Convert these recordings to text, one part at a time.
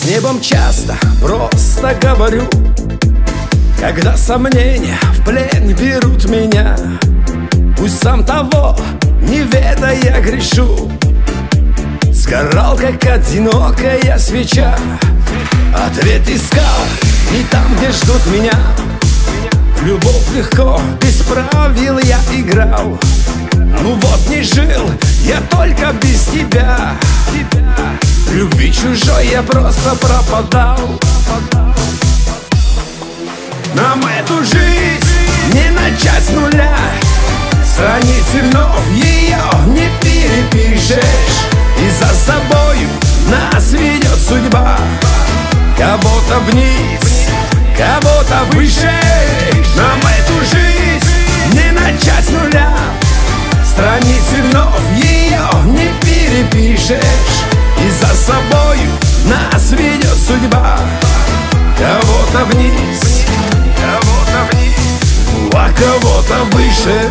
небом часто просто говорю, когда сомнения в плен берут меня. Пусть сам того не ведая грешу, сгорал, как одинокая свеча. Ответ искал не там, где ждут меня. В любовь легко, без правил я играл. Ну вот не жил я только без тебя. В любви чужой я просто пропадал. Нам эту жизнь не начать с нуля. Страницы вновь ее не перепишешь. И за собою нас ведет судьба. Кого-то вниз, кого-то выше. Нам эту жизнь не начать с нуля. Страницы вновь ее не перепишешь. И за собою нас ведет судьба. Кого-то вниз, кого-то вниз, а кого-то выше.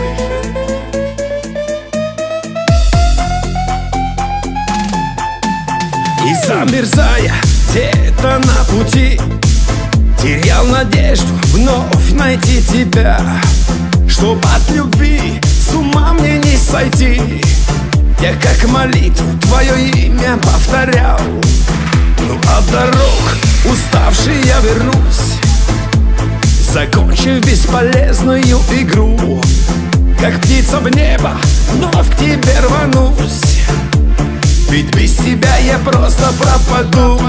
И замерзая где-то на пути, терял надежду вновь найти тебя. Чтоб от любви с ума мне не сойти, я как молитву твое имя повторял. Ну от дорог уставший я вернусь, закончив бесполезную игру. Как птица в небо вновь к тебе рванусь, ведь без тебя я просто пропаду.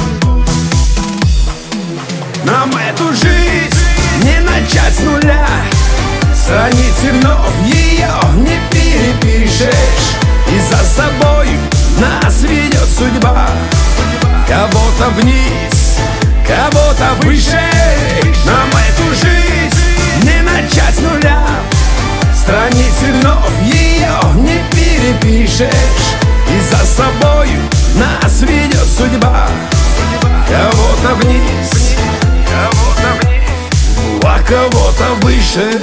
Нам эту жизнь не начать с нуля. Страницы вновь ее не перепишешь. И за собою нас ведет судьба. Кого-то вниз, кого-то выше. Нам эту жизнь не начать с нуля. Страницы вновь ее не перепишешь. И за собою нас ведет судьба. Кого-то вниз, кого-то вниз, а кого-то выше.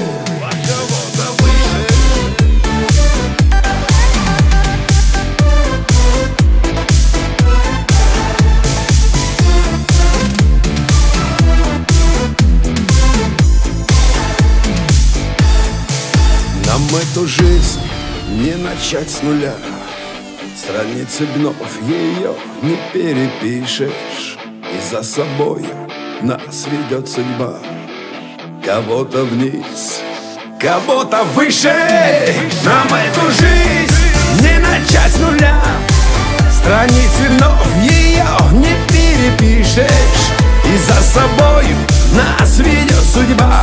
Нам эту жизнь не начать с нуля. Страницы вновь ее не перепишешь. И за собою нас ведет судьба. Кого-то вниз, кого-то выше. Нам эту жизнь не начать с нуля. Страницы вновь ее не перепишешь. И за собою нас ведет судьба.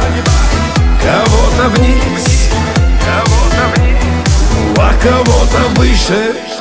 Кого-то вниз, кого-то вниз, а кого-то выше.